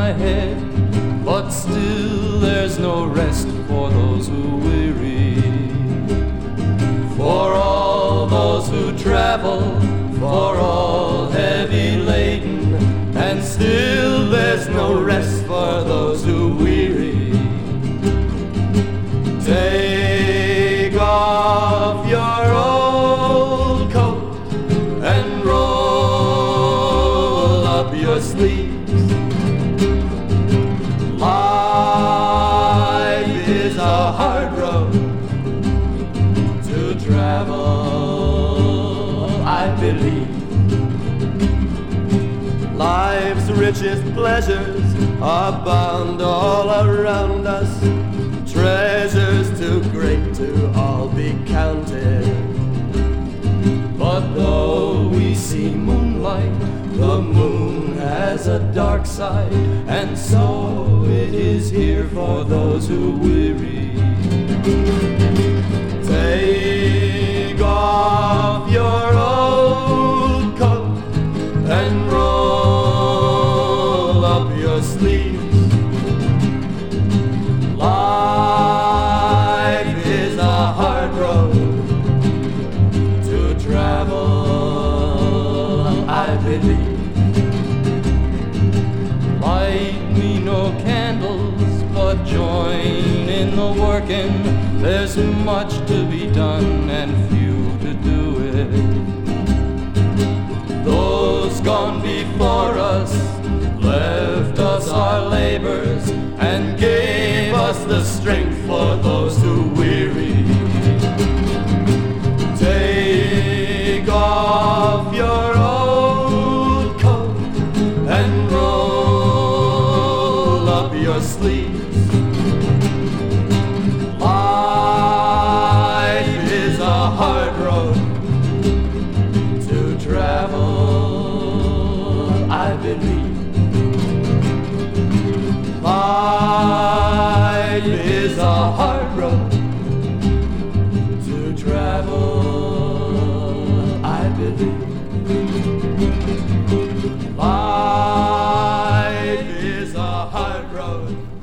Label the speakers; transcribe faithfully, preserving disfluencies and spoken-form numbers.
Speaker 1: ahead, but still there's no rest for those who weary. For all those who travel, for all heavy laden, and still there's no rest for those who weary. Take off your old coat and roll up your sleeves. Life is a hard road to travel, I believe. Life's richest pleasures are bound all around us, treasures too great to all be counted. But though we see moonlight, the moon has a dark side, and so it is here for those who weary. Take off your old coat and roll up your sleeves. Life is a hard road to travel, I believe. Light me no candles, but join in the working. There's much to be done and few to do it. Those gone before us left us our labors and gave us the strength for those who weary. Take off your old coat and roll up your sleeves. Life is a hard road to travel, I believe. Life is a hard road to travel, I believe. Life is a hard road